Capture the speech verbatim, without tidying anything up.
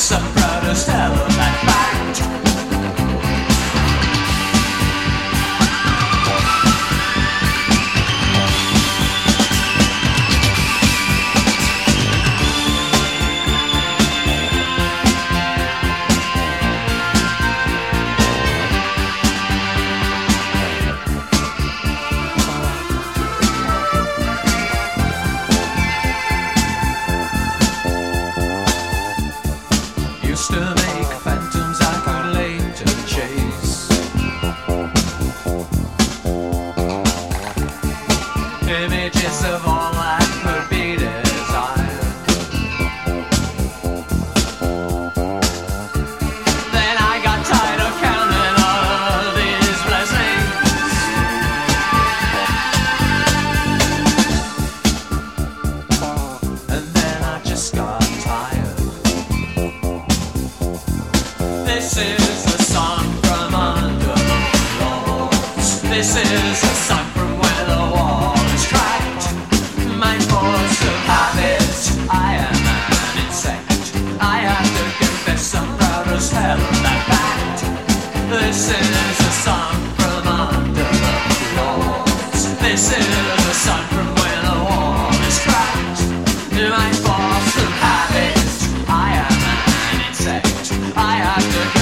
I'm proud as hell of that fact. Used to make phantoms I could later chase. Images of all that could be desired. Then I got tired of counting all these blessings. And then I just got tired. This is a song from under the floors. This is a song from where the wall is cracked. My force of habit, I am an insect. I have to confess I'm proud as hell of that fact. This is a song from under the floors. This is a song from where the wall is cracked. My force of habit, I am an insect. I have to